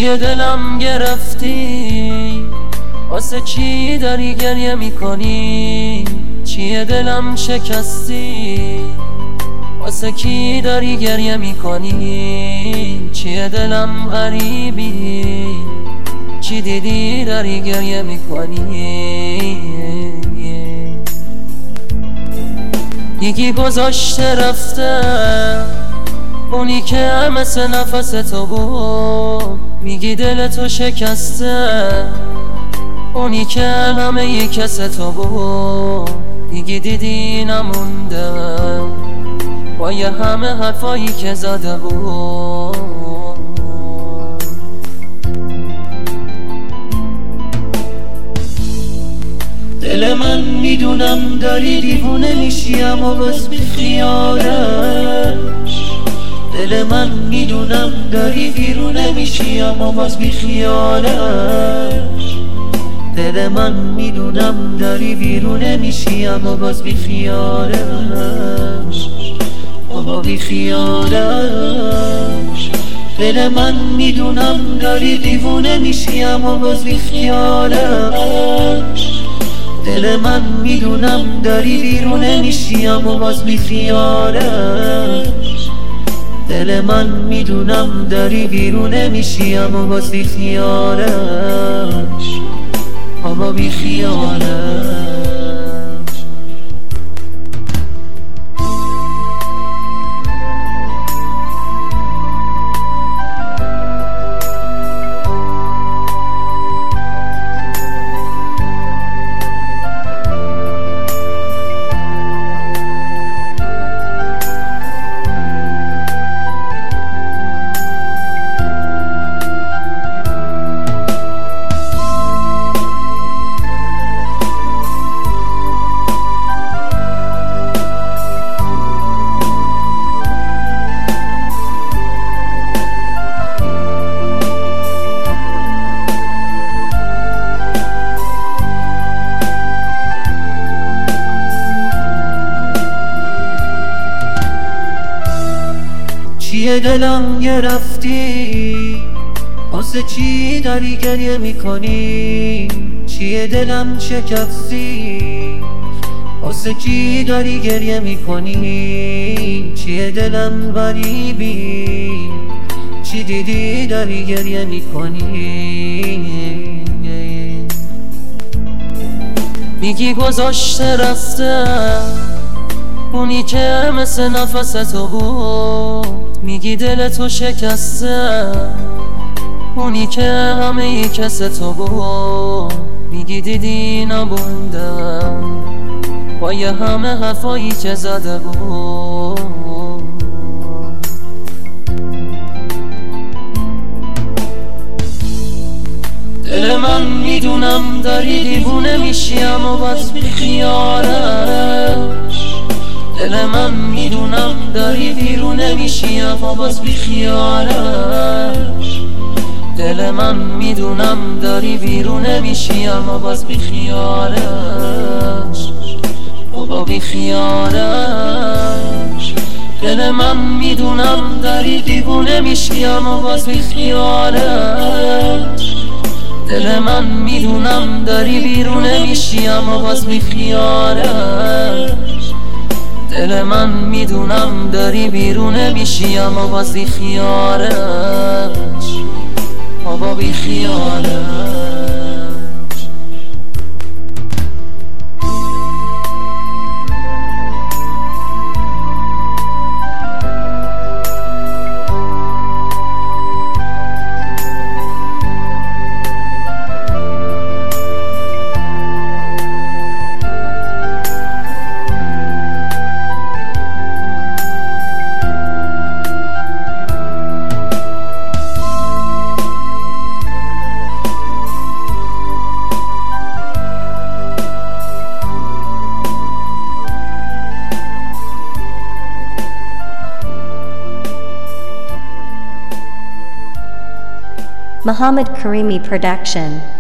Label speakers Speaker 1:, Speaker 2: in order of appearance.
Speaker 1: چیه دلم گرفتی؟ واسه چی داری گریه میکنی؟ چیه دلم شکستی؟ واسه کی داری گریه میکنی؟ چیه دلم غریبی؟ چی دیدی داری گریه میکنی؟ یکی گذاشته رفته، اونی که مثل نفس تو بود. میگی دل تو شکسته، اونی که همه کس تو بود. میگی دیدی نمونده با یه همه حرفایی که زده بود. دل من میدونم داری دیوونه میشی اما بس بی خیالش. دل من میدونم داری دیوونه میشی اما باز بی خیالش. دل من میدونم داری بیرونه میشی اما باز بی خیالش. بابا بی خیالش. دل من میدونم داری دیوونه میشی اما باز بی خیالش. دل من میدونم داری بیرونه میشی اما باز بی خیالش. دل من میدونم داری بیرونه میشی اما باز بی خیالش. اما بی خیالش. چیه دلم گرفتی؟ واسه چی داری گریه میکنی؟ چیه دلم شکستی؟ واسه چی داری گریه میکنی؟ چیه دلم غریبی؟ چی دیدی داری گریه میکنی؟ میگی گذاشته رفته، اونی که مثل نفس تو بود. میگی دل تو شکسته، اونی که همه کس تو بود. میگی دیدی نبوندم با یه همه حرفایی که زده بود. دل من میدونم داری دیوونه میشی اما بس بی خیالش. دل من میدونم داری بیرونه میشی اما باز بی خیالش. دل من میدونم داری بیرونه میشی اما باز بی خیالش. بابا بی خیالش. دل من میدونم داری دیوونه میشی اما باز بی خیالش. دل من میدونم داری بیرونه میشی اما باز بی خیالش. دل من میدونم داری بیرونه میشی اما باز بی خیالش. بابا بی خیالش.
Speaker 2: Muhammad Karimi Production.